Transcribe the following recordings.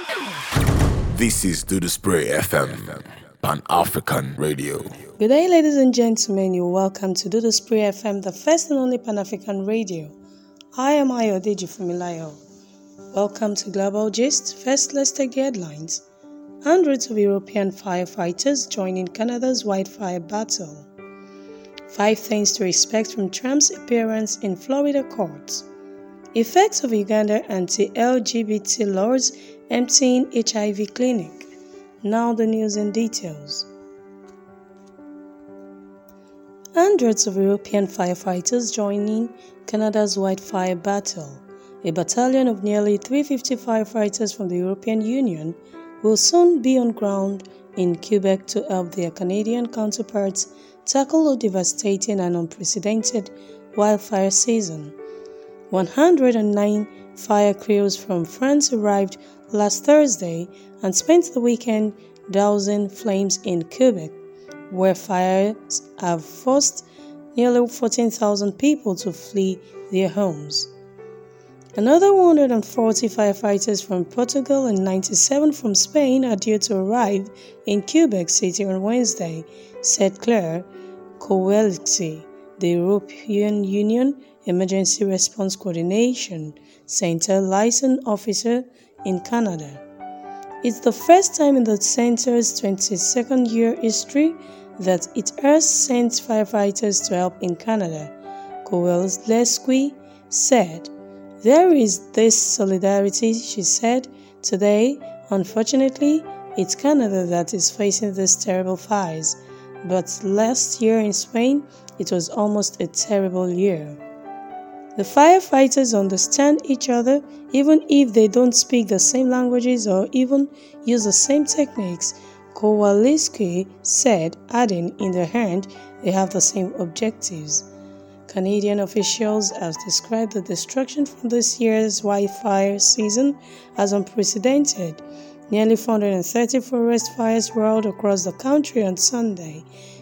This is Do the Spray FM, Pan-African Radio. Good day, ladies and gentlemen. You're welcome to Do the Spray FM, the first and only Pan-African radio. I am Ayodeji Fumilayo. Welcome to Global Gist. First, let's take the headlines. Hundreds of European firefighters join in Canada's wildfire battle. 5 things to expect from Trump's appearance in Florida courts. Effects of Uganda anti-LGBT laws emptying HIV clinic. Now the news and details. Hundreds of European firefighters joining Canada's wildfire battle. A battalion of nearly 350 firefighters from the European Union will soon be on ground in Quebec to help their Canadian counterparts tackle a devastating and unprecedented wildfire season. 109 fire crews from France arrived last Thursday and spent the weekend dousing flames in Quebec, where fires have forced nearly 14,000 people to flee their homes. Another 140 firefighters from Portugal and 97 from Spain are due to arrive in Quebec City on Wednesday, said Claire Kowalski, the European Union Emergency Response Coordination Center liaison officer in Canada. It's the first time in the center's 22nd year history that it has sent firefighters to help in Canada, Kowalski said. There is this solidarity, she said. Today, unfortunately, it's Canada that is facing these terrible fires, but last year in Spain, it was almost a terrible year. The firefighters understand each other even if they don't speak the same languages or even use the same techniques, Kowalski said, adding in their hand they have the same objectives. Canadian officials have described the destruction from this year's wildfire season as unprecedented. Nearly 430 forest fires roared across the country on Sunday,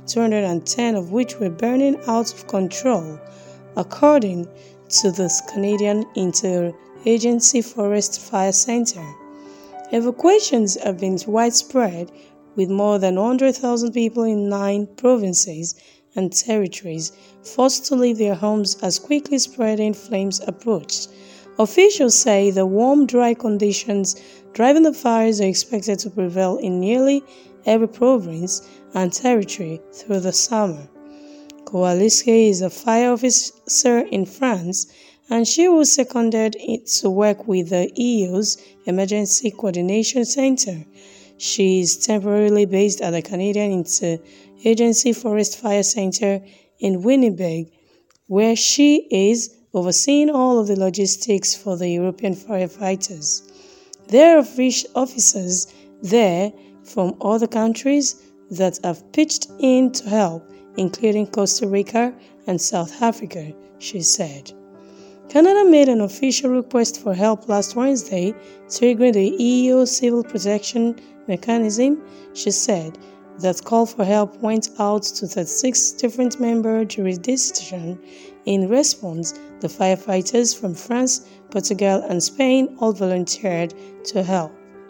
210 of which were burning out of control, according to the Canadian Interagency Forest Fire Center. Evacuations have been widespread, with more than 100,000 people in 9 provinces and territories forced to leave their homes as quickly spreading flames approached. Officials say the warm, dry conditions driving the fires are expected to prevail in nearly every province and territory through the summer. Kowalski is a fire officer in France, and she was seconded to work with the EU's Emergency Coordination Center. She is temporarily based at the Canadian Interagency Forest Fire Center in Winnipeg, where she is overseeing all of the logistics for the European firefighters. There are officers there from other countries that have pitched in to help, including Costa Rica and South Africa, she said. Canada made an official request for help last Wednesday, triggering the EU Civil Protection Mechanism, she said. That call for help went out to 36 different member jurisdictions. In response, the firefighters from France, Portugal, and Spain all volunteered to help.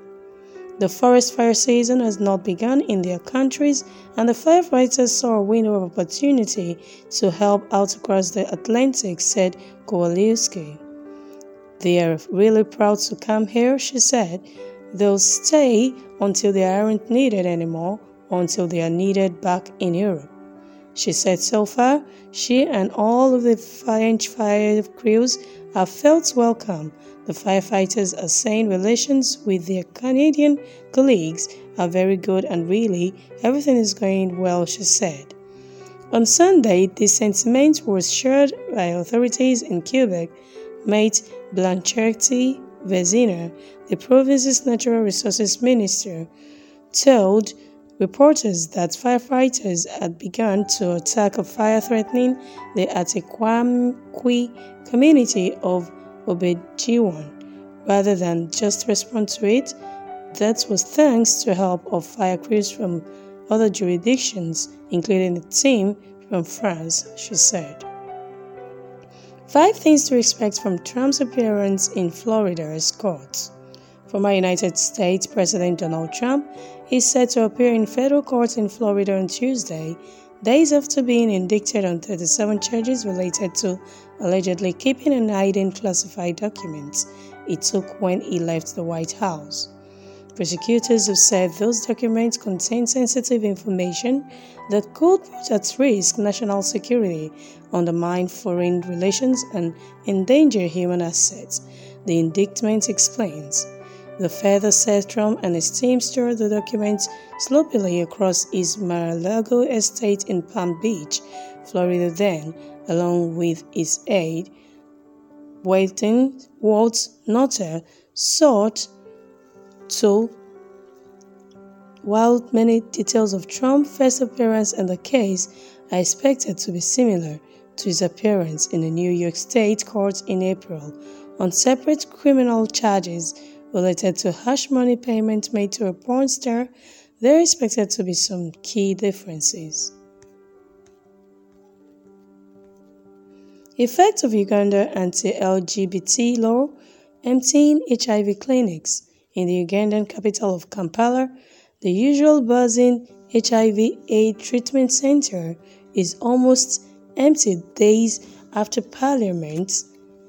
The forest fire season has not begun in their countries, and the firefighters saw a window of opportunity to help out across the Atlantic, said Kowalski. They are really proud to come here, she said. They'll stay until they aren't needed anymore, or until they are needed back in Europe. She said so far, she and all of the French fire crews have felt welcome. The firefighters are saying relations with their Canadian colleagues are very good and really everything is going well, she said. On Sunday, this sentiment was shared by authorities in Quebec. Mate Blanchette Vezina, the province's natural resources minister, told reporters that firefighters had begun to attack a fire threatening the Atiquamqui community of Obedjiwan rather than just respond to it. That was thanks to help of fire crews from other jurisdictions, including the team from France, she said. 5 things to expect from Trump's appearance in Florida's courts. Former United States President Donald Trump is set to appear in federal court in Florida on Tuesday, days after being indicted on 37 charges related to allegedly keeping and hiding classified documents he took when he left the White House. Prosecutors have said those documents contain sensitive information that could put at risk national security, undermine foreign relations, and endanger human assets, the indictment explains. The further said Trump and his team stored the documents sloppily across his Mar-a-Lago estate in Palm Beach, Florida then, along with his aide, Walt Nauta, sought to. While many details of Trump's first appearance in the case are expected to be similar to his appearance in the New York State court in April on separate criminal charges related to hush money payments made to a porn star, there are expected to be some key differences. Effect of Uganda anti-LGBT law emptying HIV clinics. In the Ugandan capital of Kampala, the usual buzzing HIV/AIDS treatment center is almost empty days after Parliament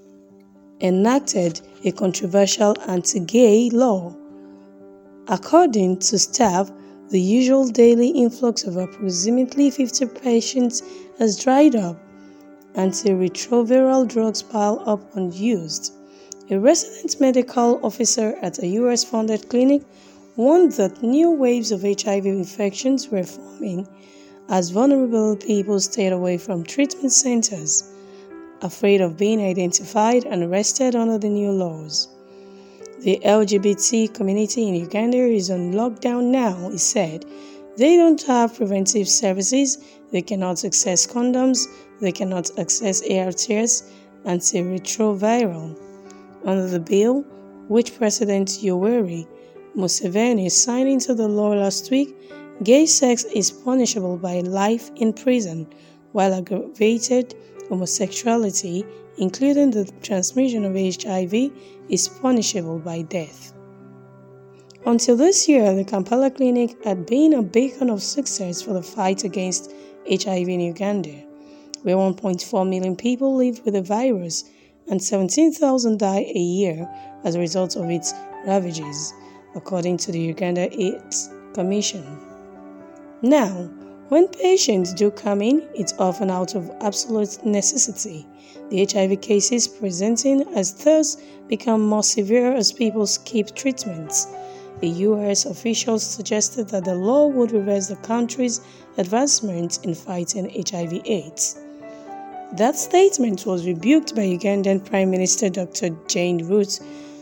enacted a controversial anti-gay law. According to staff, the usual daily influx of approximately 50 patients has dried up. Antiretroviral drugs pile up unused. A resident medical officer at a US-funded clinic warned that new waves of HIV infections were forming as vulnerable people stayed away from treatment centers, afraid of being identified and arrested under the new laws. The LGBT community in Uganda is on lockdown now, he said. They don't have preventive services, they cannot access condoms, they cannot access ARTs, antiretroviral. Under the bill, which President Yoweri Museveni signed into the law last week, gay sex is punishable by life in prison, while aggravated homosexuality, including the transmission of HIV, is punishable by death. Until this year, the Kampala Clinic had been a beacon of success for the fight against HIV in Uganda, where 1.4 million people live with the virus and 17,000 die a year as a result of its ravages, according to the Uganda AIDS Commission. Now, when patients do come in, it's often out of absolute necessity. The HIV cases presenting as thus become more severe as people skip treatments. A US official suggested that the law would reverse the country's advancements in fighting HIV/AIDS. That statement was rebuked by Ugandan Prime Minister Dr. Jane Ruth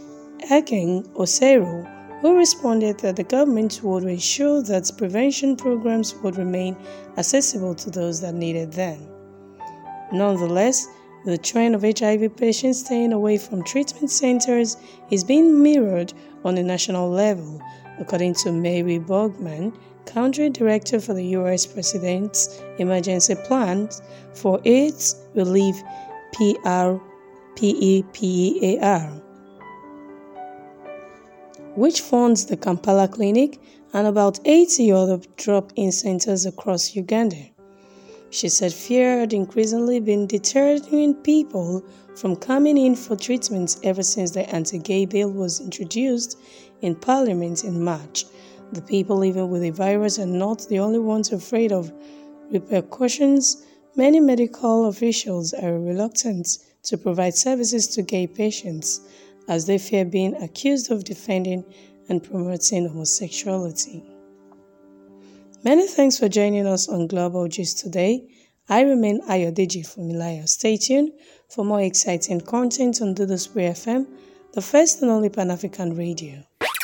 Aceng-Oseru, who responded that the government would ensure that prevention programs would remain accessible to those that needed them. Nonetheless, the trend of HIV patients staying away from treatment centers is being mirrored on a national level, according to Mary Borgman, Country Director for the U.S. President's Emergency Plans for AIDS Relief PEPAR, which funds the Kampala Clinic and about 80 other drop-in centers across Uganda. She said fear had increasingly been deterring people from coming in for treatments ever since the anti-gay bill was introduced in Parliament in March. The people living with the virus are not the only ones afraid of repercussions. Many medical officials are reluctant to provide services to gay patients as they fear being accused of defending and promoting homosexuality. Many thanks for joining us on Global Gist today. I remain Ayodeji Funmilayo. Stay tuned for more exciting content on Dudusbury FM, the first and only Pan-African radio.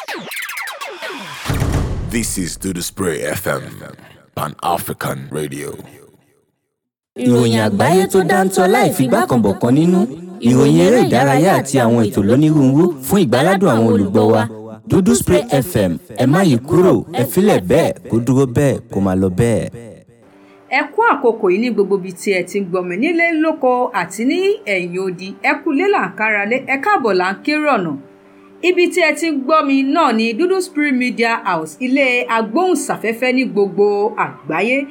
This is Dudusbury FM, Pan-African radio. Ìròyìn àgbáyé tó dáńtọ́ láì fi gbákanbọ̀kan nínú, ìròyìn eré ìdárayá àti àwọn ètò lónírúurú fún ìgbáládùn àwọn olùgbọ́ wa. Dudusbury FM, ẹ má yí kúrò, ẹ filẹ̀ bẹ́ẹ̀ kó dúró bẹ́ẹ̀ kó máa lọ bẹ́ẹ̀. Ẹ kú àkókò yìí ní gbogbo ibi tí ẹ ti ń gbọ́ mi nílé lóko àti ní ẹ̀yìn odi. Ẹ kú lé là ń káralé, ẹ káàbọ̀ là ń kéré ọ̀nà. ibi tí ẹ ti ń gbọ́ mi náà ni Dúdú Spirit Media House, ilé agbóhùnsáfẹ́fẹ́ ní gbogbo àgbáyé.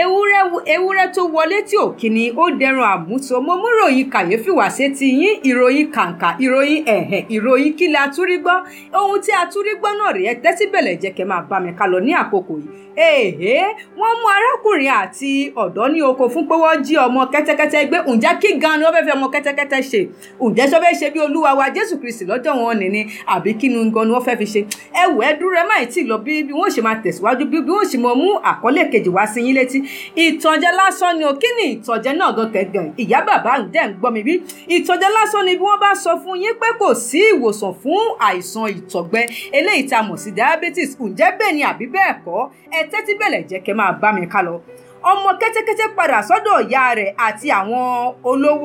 Ewúrẹ́ tó wọlé tí ò kíni ó dẹran àmúso. Mo mú ìròyìn kàyéfì wá sétí yín, ìròyìn kàǹkà, ìròyìn ìròyìn kí la tún rí gbọ́. Ohun tí a tún rí gbọ́ náà rèé, tẹ́tí bẹ̀lẹ̀ jẹ́ kẹ́ máa bá mi ká lọ ní àkókò yìí. Wọ́n mú arákùnrin àti ọ̀dọ́ ní oko fún pé wọ́n jí ọmọ kẹ́tẹ́kẹ́tẹ́ gbé. Ǹjẹ́ kí gan ni wọ́n fẹ́ fi ọmọ kẹ́tẹ́kẹ́tẹ́ ṣe? Ǹjẹ́ sọ fẹ́ ṣe bí Olúwa wa Jésù Kristi lọ́jọ́ wọn nìní, àbí kí ni gan ni wọ́n fẹ́ fi ṣe? Ẹ wò ẹ́ dúró ẹ má tí lọ bí wọ́n ṣe máa tẹ̀síwájú, bí wọ́n ṣe máa mú àkọlé kejì wá sí yín létí. Ìtànjẹ lásán ni o. Kí ni ìtànjẹ náà gan kẹ̀gàn? Ìyá bàbá ǹdẹ́ ń gbọ́ mi bí? Ìtànjẹ lásán ni bí wọ́n bá sọ fún yín pé kò sí ìwòsàn fún àìsàn ìtọ̀gbẹ eléyìí tá a mọ̀ sí diabetes. Ǹjẹ́ bẹ́ẹ̀ ni àbí bẹ́ẹ̀ kọ́? Ẹ tẹ́tí bẹ̀lẹ̀ jẹ́ kẹ́ máa bá mi ká lọ. Ọmọ kẹ́tẹ́kẹ́tẹ́ padà sọ́dọ̀ ìyá rẹ̀ àti àwọn olówó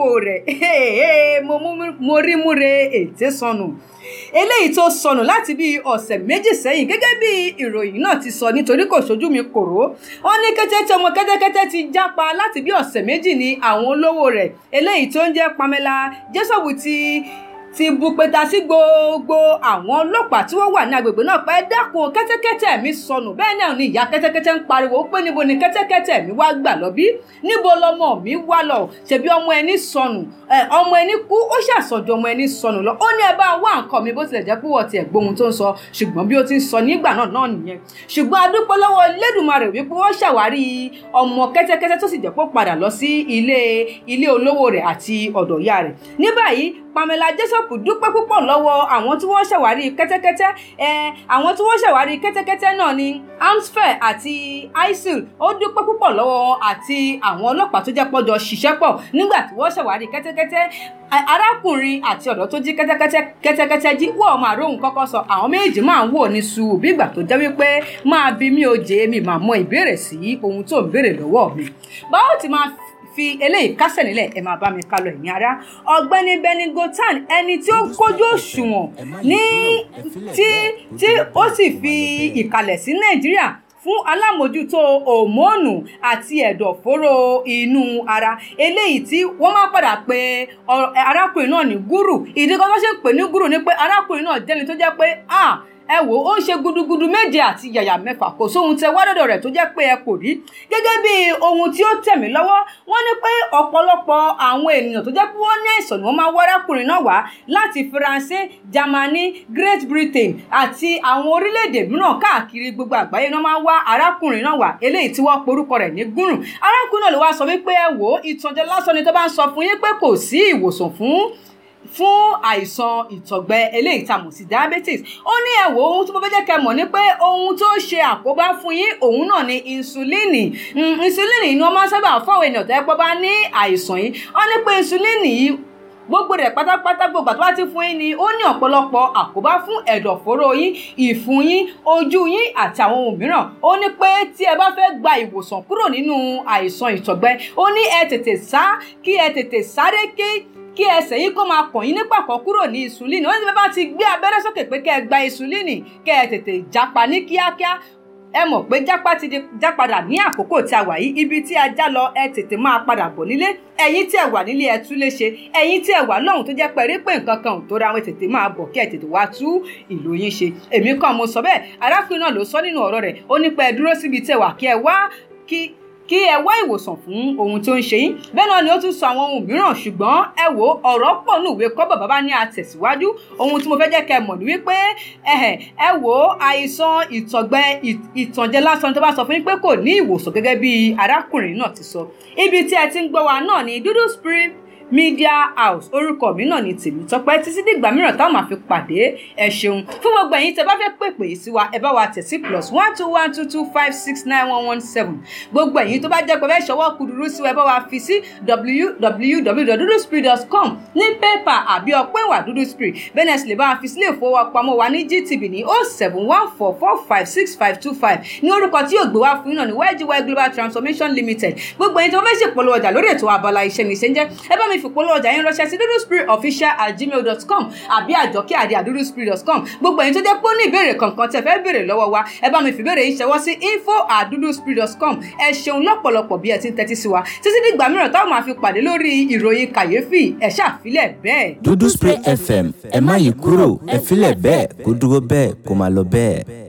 rẹ̀. Mo rí múre ètè sọnù. Eléyìí tó sọnù láti bí ọ̀sẹ̀ méjì sẹ́yìn, gẹ́gẹ́ bí ìròyìn náà ti sọ, nítorí kò ṣojú mi kòró. Wọ́n ní ọmọ kẹ́tẹ́kẹ́tẹ́ ti jápa láti bí ọ̀sẹ̀ méjì ní àwọn olówó rẹ̀ eléyìí tó ń jẹ́ Pamela Jessobu ti bu pẹta sí gbogbo àwọn ọlọ́pàá tí wọ́n wà ní agbègbè náà pé dákun kẹ́tẹ́kẹ́tẹ́ mi sọnù. Bẹ́ẹ̀ náà ni ìyá kẹ́tẹ́kẹ́tẹ́ ń pariwo pé níbo ni kẹ́tẹ́kẹ́tẹ́ mi wá gbà lọ bí? Níbo lọmọ mi wá lọ? Ṣebí ọmọ ẹni sọnù, ọmọ ẹni kú, ó ṣàsọjọ ọmọ ẹni sọnù lọ. Ó ní ẹ bá wá nǹkan mi, bó tilẹ̀ jẹ́ pé wọ́n ti ẹ̀gbóhun tó ń sọ, ṣùgbọ́n bí ó ti ń sọ nígbà náà nìyẹn. Ṣùgbọ́n a dúpẹ́ lọ́wọ́ Elédùmarè wípé wọ́n ṣàwárí ọmọ kẹ́tẹ́kẹ́tẹ́ tó sì jẹ́ pé ó padà lọ sí ilé olówó rẹ̀ àti ọ̀dọ̀ ìyá rẹ̀. Ní báyìí Pamela Jessobu dúpẹ́ púpọ̀ lọ́wọ́ àwọn tí wọ́n ṣàwárí kẹ́tẹ́kẹ́tẹ́. Àwọn tí wọ́n ṣàwárí kẹ́tẹ́kẹ́tẹ́ náà ni Amsfair àti ISIL. Ó dúpẹ́ púpọ̀ lọ́wọ́ àti àwọn ọlọ́pàá tó jẹ́ pọ́jọ ṣiṣẹ́ pọ̀ nígbà tí wọ́n ṣàwárí kẹ́tẹ́kẹ́tẹ́. Arákùnrin àti ọ̀dọ́ tó jí kẹ́tẹ́kẹ́tẹ́ jí wọ́n máa róhùn kọ́kọ́ sọ. Àwọn méjì máa ń wò ní sùúrù bí ìgbà tó jẹ́ wípé máa bí mi ò jẹ́ mi máa mọ ìbéèrè sí ohun tó ń béèrè lọ́wọ́ mi. Báwo ti máa fi eléyìí kásẹ̀ nílẹ̀, ẹ máa bá mi ká lọ ẹ̀yin ará. Ọ̀gbẹ́ni Benny Gotan, ẹni tí ó kójú òṣùwọ̀n tí ó sì fi ìkàlẹ̀ sí Nàìjíríà fún alámòjútó hòmónù àti ẹ̀dọ̀fóró inú ara, eléyìí tí wọ́n máa padà pé arákùnrin náà ní gúrù. Ìdí kan tó ṣe ń pè ní gúrù ni pé arákùnrin náà jẹ́ni tó jẹ́ pé ẹ wò ó ń ṣe gudugudu méje àti yàyà mẹ́fà, kò sóhun tẹ wá dọ̀dọ̀ rẹ̀ tó jẹ́ pé ẹ kò rí. Gẹ́gẹ́ bí ohun tí ó tẹ̀ mí lọ́wọ́, wọ́n ní pé ọ̀pọ̀lọpọ̀ àwọn ènìyàn tó jẹ́ pé wọ́n ní àìsàn ni wọ́n máa wá arákùnrin náà wá láti Faransé, Germany, Great Britain àti àwọn orílẹ̀-èdè mìíràn káàkiri gbogbo àgbáyé náà máa wá arákùnrin náà wá, eléyìí tí wọ́n porúkọ rẹ̀ ní gúrù. Arákùnrin náà ló wá sọ wípé ẹ wò ó, ìtànjẹ lásán ni tó bá ń sọ fún yín pé kò sí ìwòsàn fún àìsàn ìtọ̀gbẹ eléyìí tá a mọ̀ sí diabetes. Ó ní ẹ wò ohun tí mo fẹ́ jẹ́ kẹ́ mọ̀ ní pé ohun tó ṣe àkóbá fún yín òun náà ni insulini. Insulini ni wọ́n máa ń sábà fún àwọn ènìyàn tó yẹ pé bá ní àìsàn yìí. Ó ní pé insulini yìí gbogbo rẹ̀ pátápátá gbogbo àti wá ti fún yín ni ó ní ọ̀pọ̀lọpọ̀ àkóbá fún ẹ̀dọ̀fóró yín, ìfun yín, ojú yín àti àwọn ohun mìíràn. Ó ní pé tí ẹ bá fẹ́ gba ìwòsàn kúrò nínú àìsàn ìtọ̀gbẹ, ó ní ẹ tètè sáré kí ẹsẹ̀ yìí kó máa kàn yín nípàkọ́ kúrò ní insulini. Wọ́n ti bá ti gbé abẹ́rẹ́ sókè pé kẹ́ ẹ gba insulini, kẹ́ ẹ tètè jápa ní kíákíá. Ẹ mọ̀ pé jápa ti di jápadà ní àkókò tí a wà yìí. Ibi tí a já lọ ẹ tètè máa padà bọ̀ nílé. Ẹ̀yin tí ẹ wà nílé ẹ tún lè ṣe. Ẹ̀yin tí ẹ wà lọ́hùn tó jẹ́ pé rí pé nǹkan kan ò tó ra wọn tètè máa bọ̀ kí ẹ tètè wá tú ìlú yín ṣe. Èmi kan mo sọ bẹ́ẹ̀, arákùnrin náà ló sọ nínú ọ̀rọ̀ rẹ̀. Ó ní pé ẹ dúró síbi tí ẹ wà kí ẹ wá ìwòsàn fún ohun tó ń ṣe yín. Bẹ́ẹ̀ náà ni ó tún sọ àwọn ohun mìíràn, ṣùgbọ́n ẹ wò ọ̀rọ̀ pọ̀ ní ìwé kọ́ bàbá ní àtẹ̀síwájú. Ohun tí mo fẹ́ jẹ́ kẹ́ mọ̀ ní wípé ẹ wò àìsàn ìtọ̀gbẹ ìtànjẹ lásán tó bá sọ fún yín pé kò ní ìwòsàn, gẹ́gẹ́ bí arákùnrin náà ti sọ. Ibi tí ẹ ti ń gbọ́ wa náà ni Dúdú Spirit Media House. Orúkọ mi náà ni Tèmítọ́pẹ́. Títí dìgbà mìíràn táwọn máa fi pàdé. Ẹ ṣeun fún gbogbo ẹ̀yin tẹ́ bá fẹ́ pèpè sí wa, ẹ bá wa tẹ̀ sí +12122569117. Gbogbo ẹ̀yin tó bá jẹ́ pé fẹ́ ṣọwọ́ kúdùrú sí wa, ẹ bá wa fi sí www.duduspirit.com ní pépà àbí ọpẹ́ ìwà Dúdú Spirit. Bẹ́ẹ̀ sì lè bá wa fi sílé ìfowópamọ́ wa ní GTB ní 07144556525 ní orúkọ tí yóò gbé wá fún yín náà ní YGY Global Transformation Limited. Gbogbo ẹ̀yin tó fẹ́ ṣèpolówó ọjà lórí ètò abala iṣẹ́ ní ṣe ń jẹ́, ẹ bá mi ìfipolówó ọjà yín ránṣẹ́ sí dudusprayofficial@gmail.com àbí àjọkẹ́@dudusprayers.com. gbogbo ẹ̀yin tó jẹ́ pé ó ní ìbéèrè kankan tẹ́ fẹ́ béèrè lọ́wọ́ wa ẹ bá mi fi ìbéèrè yín ṣẹwọ́ sí info@dudusprayers.com. ẹ ṣeun lọ́pọ̀lọpọ̀ bí ẹ ti ń tẹ́tí sí wa títí dìgbà mìíràn táwọn máa fi pàdé lórí ìròyìn kàyéfì ẹ ṣàfilẹ̀ bẹ́ẹ̀. Dúdú Spray FM ẹ má yí kúrò ẹ filẹ̀ bẹ́ẹ̀ kó dúró bẹ́ẹ̀ kó máa lọ bẹ́ẹ̀.